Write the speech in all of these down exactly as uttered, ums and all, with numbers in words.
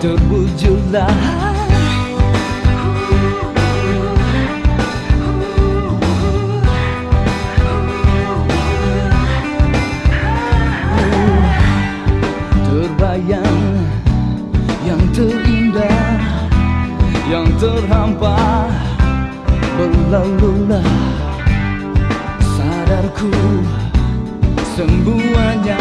terwujudlah. Terbayang yang terindah, yang terhampa, berlalulah sadarku semuanya.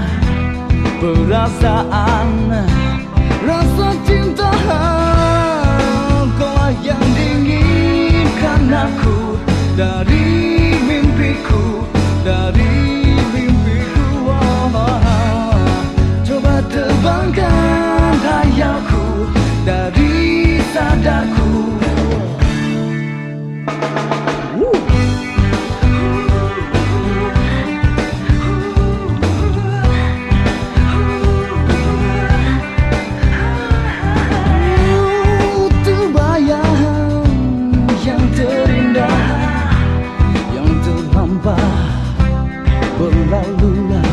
Perasaan, rasa cinta, kaulah yang diinginkan aku dari mimpiku, dari mimpiku. Oh, coba terbangkan hayalku dari sadarku. Berlalulah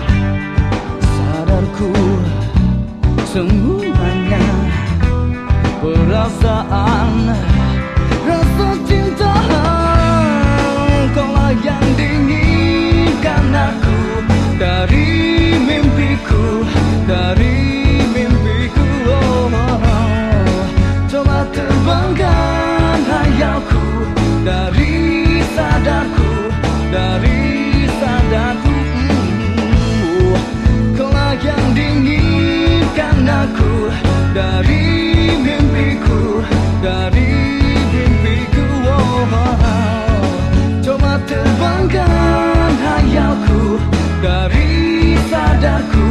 sadarku semuanya. Perasaan, rasa cinta, kaulah yang diinginkan aku dari mimpiku, dari mimpiku. Oh, oh. Coba terbangkan hayalku dari sadarku, dari sadarku. Kaulah yang diinginkan aku dari mimpiku, dari mimpiku. Oh, oh. Coba terbangkan hayalku dari sadarku.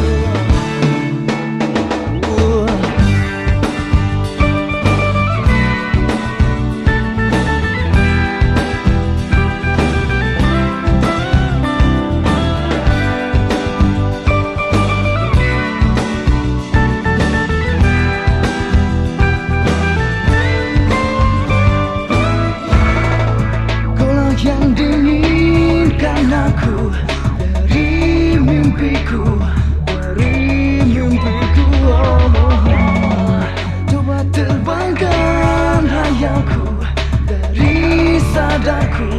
Yang diinginkan aku dari mimpiku, dari mimpiku. Oh, oh, oh. Coba terbangkan hayalku dari sadarku.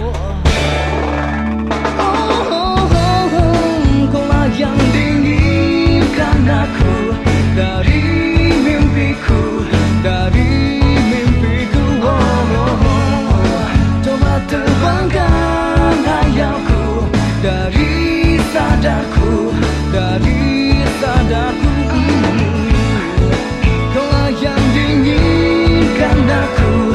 Oh, oh, oh, oh. Kaulah yang diinginkan aku dari mimpiku, dari mimpiku. Oh, oh, oh. Coba terbangkan hayalku dari sadarku, dari sadarku. Kaulah yang diinginkan aku